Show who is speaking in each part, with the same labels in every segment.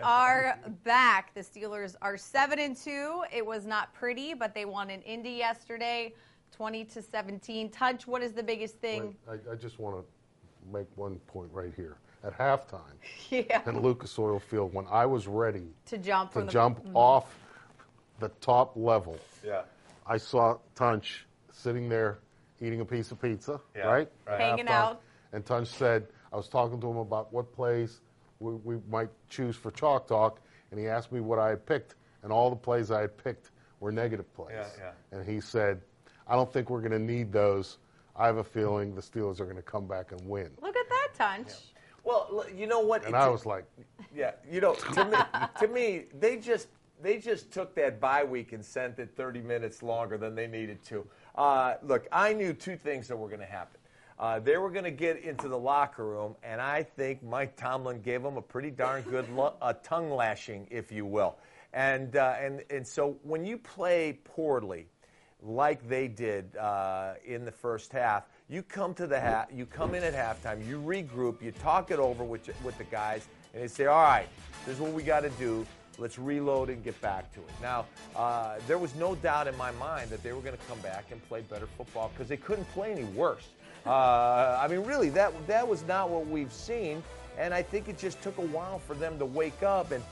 Speaker 1: are back. The Steelers are 7-2. It was not pretty, but they won in Indy yesterday, 20-17. Tunch, what is the biggest thing?
Speaker 2: I just want to make one point right here. At halftime,
Speaker 1: Yeah.
Speaker 2: in Lucas Oil Field, when I was ready
Speaker 1: To jump
Speaker 2: off the top level,
Speaker 3: Yeah.
Speaker 2: I saw Tunch sitting there eating a piece of pizza, right?
Speaker 1: Hanging
Speaker 2: Halftime.
Speaker 1: out.
Speaker 2: And Tunch said, I was talking to him about what plays we might choose for Chalk Talk, and he asked me what I had picked, and all the plays I had picked were negative plays.
Speaker 3: Yeah.
Speaker 2: And he said, I don't think we're going to need those. I have a feeling the Steelers are going to come back and win.
Speaker 1: Look at that, Tunch.
Speaker 3: Yeah. Well, you know what?
Speaker 2: And I was like,
Speaker 3: yeah, to me, they just took that bye week and sent it 30 minutes longer than they needed to. Look, I knew two things that were going to happen. They were going to get into the locker room, and I think Mike Tomlin gave them a pretty darn good tongue lashing, if you will. And so when you play poorly, like they did in the first half, you come in at halftime, you regroup, you talk it over with the guys, and they say, all right, this is what we got to do. Let's reload and get back to it. Now, there was no doubt in my mind that they were going to come back and play better football because they couldn't play any worse. I mean, really, that was not what we've seen, and I think it just took a while for them to wake up. And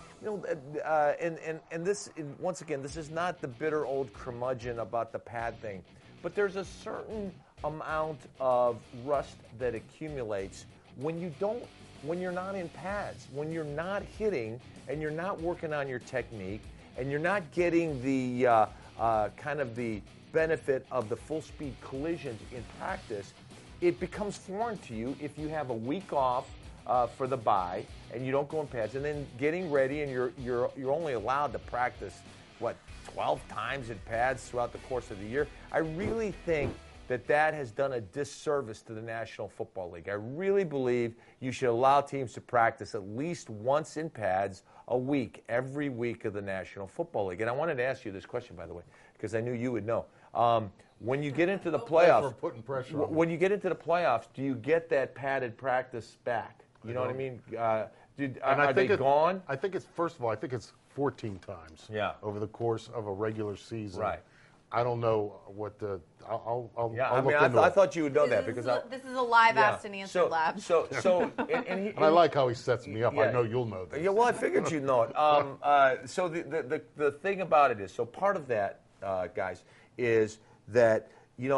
Speaker 3: and this, once again, this is not the bitter old curmudgeon about the pad thing, but there's a certain amount of rust that accumulates when you're not in pads, when you're not hitting and you're not working on your technique and you're not getting the kind of the benefit of the full speed collisions in practice. It becomes foreign to you if you have a week off for the bye and you don't go in pads, and then getting ready and you're only allowed to practice 12 times in pads throughout the course of the year. I really think that has done a disservice to the National Football League. I really believe you should allow teams to practice at least once in pads a week, every week of the National Football League. And I wanted to ask you this question, by the way, because I knew you would know. When you get into the playoffs,
Speaker 2: we're putting pressure on
Speaker 3: when you get into the playoffs, do you get that padded practice back? You know what I mean? Are they gone?
Speaker 2: I think it's, first of all, I think it's 14 times over the course of a regular season.
Speaker 3: Right.
Speaker 2: I don't know what the. I'll
Speaker 3: I thought you would know that because
Speaker 1: this is a live asked and answered lab.
Speaker 2: And I like how he sets me up.
Speaker 3: Yeah.
Speaker 2: I know you'll know this.
Speaker 3: Yeah, well, I figured you'd know it. So the thing about it is, so part of that, guys, is that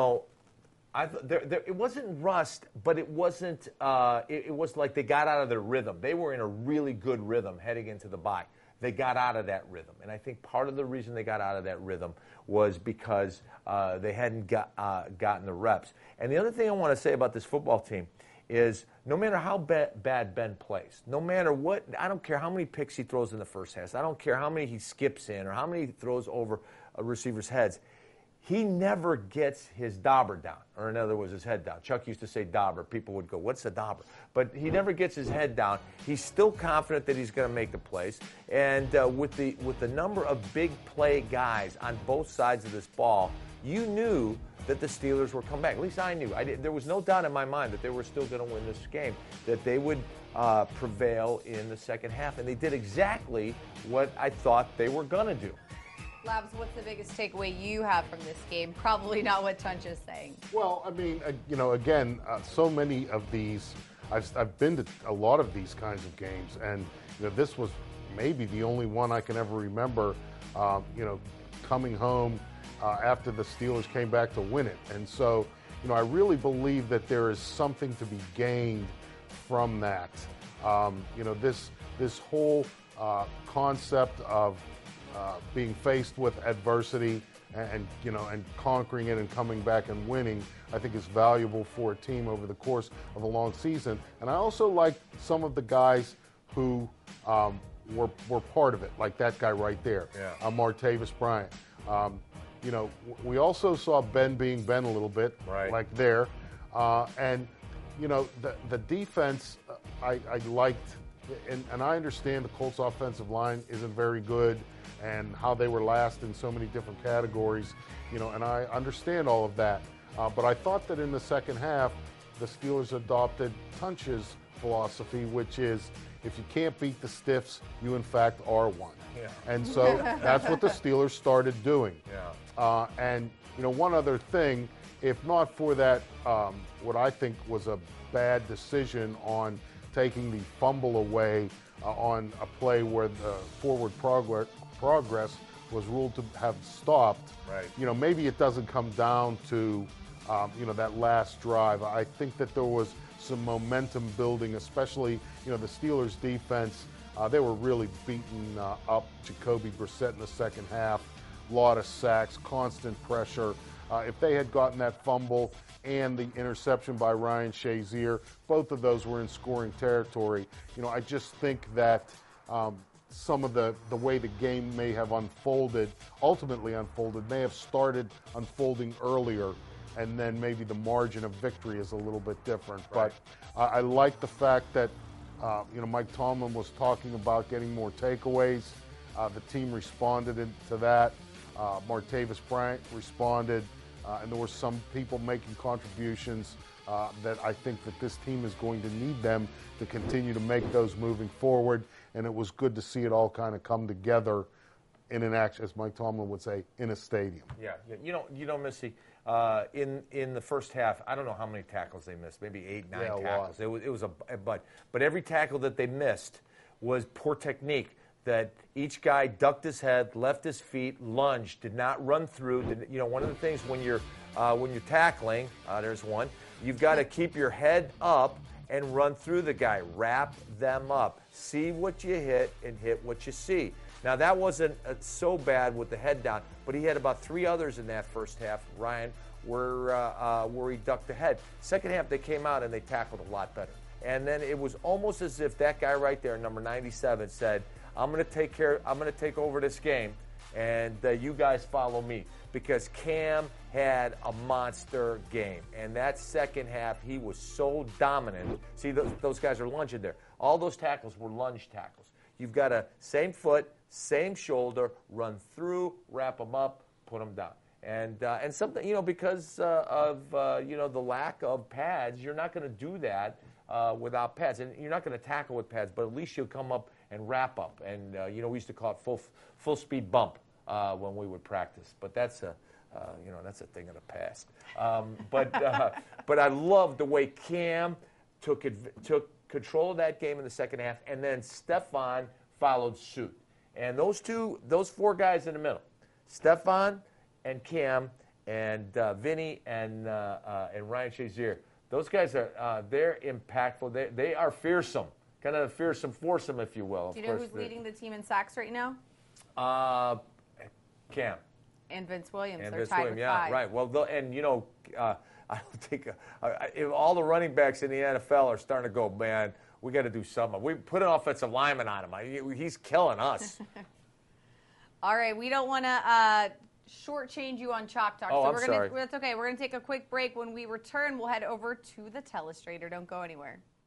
Speaker 3: it wasn't rust, but it wasn't. It was like they got out of their rhythm. They were in a really good rhythm heading into the bye. They got out of that rhythm, and I think part of the reason they got out of that rhythm was because they hadn't gotten the reps. And the other thing I want to say about this football team is no matter how bad Ben plays, no matter what, I don't care how many picks he throws in the first half, I don't care how many he skips in or how many he throws over a receiver's heads, he never gets his dauber down, or in other words, his head down. Chuck used to say dauber. People would go, what's a dauber? But he never gets his head down. He's still confident that he's going to make the plays. And with the number of big play guys on both sides of this ball, you knew that the Steelers were coming back. At least I knew. There was no doubt in my mind that they were still going to win this game, that they would prevail in the second half. And they did exactly what I thought they were going to do.
Speaker 1: Labs, what's the biggest takeaway you have from this game? Probably not what Tunch is saying.
Speaker 2: Well, I mean, again, so many of these, I've been to a lot of these kinds of games, and this was maybe the only one I can ever remember, coming home after the Steelers came back to win it. And so, I really believe that there is something to be gained from that. This whole concept of being faced with adversity and conquering it and coming back and winning, I think is valuable for a team over the course of a long season. And I also like some of the guys who were part of it, like that guy right there, Martavis Bryant. We also saw Ben being Ben a little bit,
Speaker 3: right,
Speaker 2: like there. And the defense I liked, and I understand the Colts offensive line isn't very good, and how they were last in so many different categories, and I understand all of that. But I thought that in the second half, the Steelers adopted Tunch's philosophy, which is, if you can't beat the stiffs, you in fact are one.
Speaker 3: Yeah.
Speaker 2: And so that's what the Steelers started doing.
Speaker 3: Yeah.
Speaker 2: And one other thing, if not for that, what I think was a bad decision on taking the fumble away on a play where the forward progress was ruled to have stopped.
Speaker 3: Right.
Speaker 2: Maybe it doesn't come down to that last drive. I think that there was some momentum building, especially the Steelers defense. They were really beating up Jacoby Brissett in the second half. A lot of sacks, constant pressure. If they had gotten that fumble and the interception by Ryan Shazier, both of those were in scoring territory. I just think that some of the way the game may have ultimately unfolded, may have started unfolding earlier, and then maybe the margin of victory is a little bit different.
Speaker 3: Right.
Speaker 2: But I like the fact that Mike Tomlin was talking about getting more takeaways. The team responded to that. Martavis Bryant responded, and there were some people making contributions that I think that this team is going to need them to continue to make those moving forward. And it was good to see it all kind of come together in an action, as Mike Tomlin would say, in a stadium.
Speaker 3: Yeah. Missy, in the first half, I don't know how many tackles they missed, maybe 8, 9 tackles. It was but every tackle that they missed was poor technique. That each guy ducked his head, left his feet, lunged, did not run through. One of the things when you're tackling, there's one, you've got to keep your head up and run through the guy. Wrap them up. See what you hit and hit what you see. Now, that wasn't so bad with the head down, but he had about 3 others in that first half, Ryan, where he ducked the head. Second half, they came out and they tackled a lot better. And then it was almost as if that guy right there, number 97, said, I'm going to take over this game, and you guys follow me. Because Cam had a monster game. And that second half, he was so dominant. See, those guys are lunging there. All those tackles were lunge tackles. You've got a same foot, same shoulder, run through, wrap them up, put them down. And something, because of the lack of pads, you're not going to do that without pads. And you're not going to tackle with pads, but at least you'll come up and wrap up. And, we used to call it full speed bump when we would practice. But that's a thing of the past. But I love the way Cam took control of that game in the second half, and then Stephon followed suit. And those 4 guys in the middle, Stephon and Cam and Vinny and Ryan Shazier, those guys they're impactful. They are fearsome, kind of a fearsome foursome, if you will.
Speaker 1: Do you know who's leading the team in sacks right now?
Speaker 3: Cam.
Speaker 1: And Vince Williams.
Speaker 3: And
Speaker 1: They're
Speaker 3: Vince
Speaker 1: tied
Speaker 3: Williams,
Speaker 1: with
Speaker 3: yeah,
Speaker 1: 5.
Speaker 3: right. Well, I don't think if all the running backs in the NFL are starting to go, man, we got to do something. We put an offensive lineman on him. He's killing us.
Speaker 1: All right, we don't want to shortchange you on Chalk Talk.
Speaker 3: Oh,
Speaker 1: so
Speaker 3: I'm sorry.
Speaker 1: That's okay. We're going to take a quick break. When we return, we'll head over to the Telestrator. Don't go anywhere.